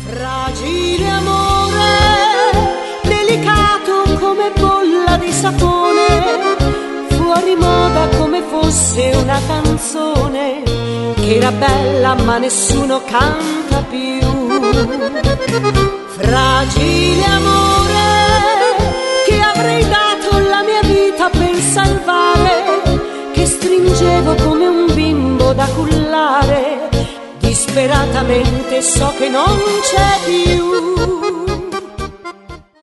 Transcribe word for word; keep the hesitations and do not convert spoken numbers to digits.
Fragile amore, delicato come bolla di sapone, fuori moda come fosse una canzone, che era bella ma nessuno canta più. Fragile amore, che avrei dato la mia vita per salvare, che stringevo come un bimbo da cullare, disperatamente so che non c'è più.